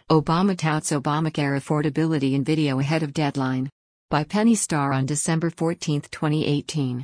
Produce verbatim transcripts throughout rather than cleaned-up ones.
Obama touts Obamacare affordability in video ahead of deadline. By Penny Starr on December fourteenth, twenty eighteen.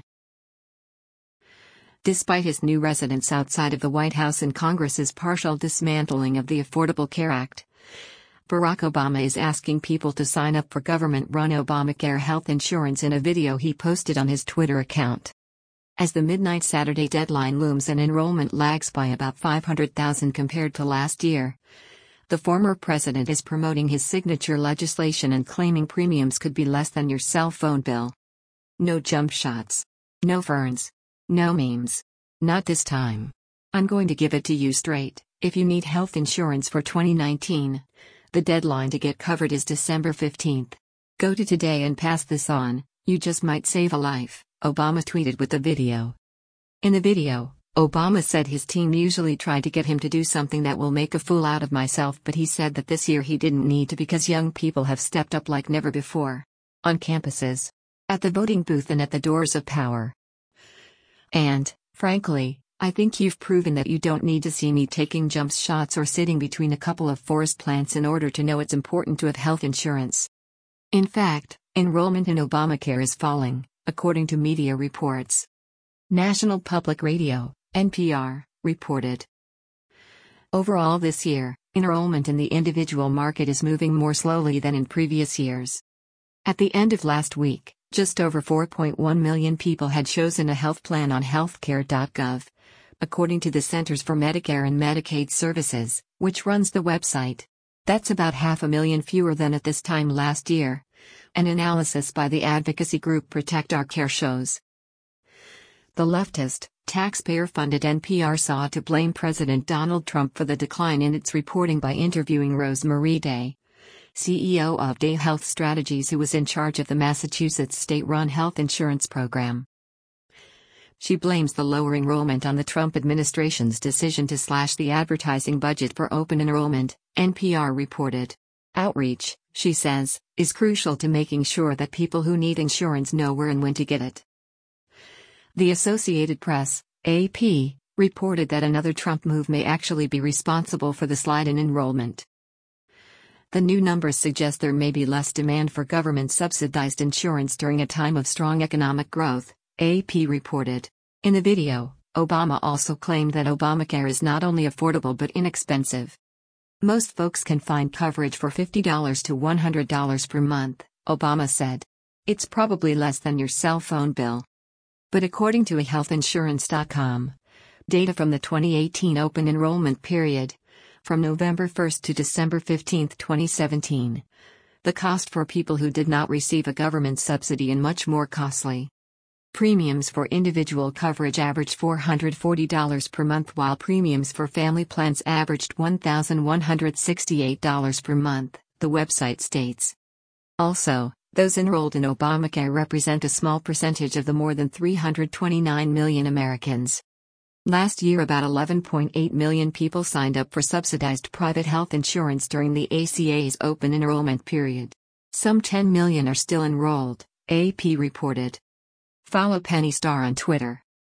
Despite his new residence outside of the White House and Congress's partial dismantling of the Affordable Care Act, Barack Obama is asking people to sign up for government-run Obamacare health insurance in a video he posted on his Twitter account. As the midnight Saturday deadline looms and enrollment lags by about five hundred thousand compared to last year, the former president is promoting his signature legislation and claiming premiums could be less than your cell phone bill. No jump shots. No ferns. No memes. Not this time. I'm going to give it to you straight. If you need health insurance for twenty nineteen, the deadline to get covered is December fifteenth. Go to today and pass this on, you just might save a life, Obama tweeted with the video. In the video, Obama said his team usually try to get him to do something that will make a fool out of myself, but he said that this year he didn't need to because young people have stepped up like never before. On campuses, at the voting booth and at the doors of power. And, frankly, I think you've proven that you don't need to see me taking jump shots or sitting between a couple of forest plants in order to know it's important to have health insurance. In fact, enrollment in Obamacare is falling, according to media reports. National Public Radio, N P R, reported. Overall this year, enrollment in the individual market is moving more slowly than in previous years. At the end of last week, just over four point one million people had chosen a health plan on healthcare dot gov, according to the Centers for Medicare and Medicaid Services, which runs the website. That's about half a million fewer than at this time last year, an analysis by the advocacy group Protect Our Care shows. The leftist, taxpayer-funded N P R sought to blame President Donald Trump for the decline in its reporting by interviewing Rosemarie Day, C E O of Day Health Strategies, who was in charge of the Massachusetts state-run health insurance program. She blames the lower enrollment on the Trump administration's decision to slash the advertising budget for open enrollment, N P R reported. Outreach, she says, is crucial to making sure that people who need insurance know where and when to get it. The Associated Press, A P, reported that another Trump move may actually be responsible for the slide in enrollment. The new numbers suggest there may be less demand for government-subsidized insurance during a time of strong economic growth, A P reported. In the video, Obama also claimed that Obamacare is not only affordable but inexpensive. Most folks can find coverage for fifty dollars to one hundred dollars per month, Obama said. It's probably less than your cell phone bill. But according to a health insurance dot com, data from the twenty eighteen open enrollment period, from November first to December fifteenth, twenty seventeen, the cost for people who did not receive a government subsidy and much more costly. Premiums for individual coverage averaged four hundred forty dollars per month, while premiums for family plans averaged one thousand one hundred sixty-eight dollars per month, the website states. Also, those enrolled in Obamacare represent a small percentage of the more than three hundred twenty-nine million Americans. Last year, about eleven point eight million people signed up for subsidized private health insurance during the A C A's open enrollment period. Some ten million are still enrolled, A P reported. Follow Penny Starr on Twitter.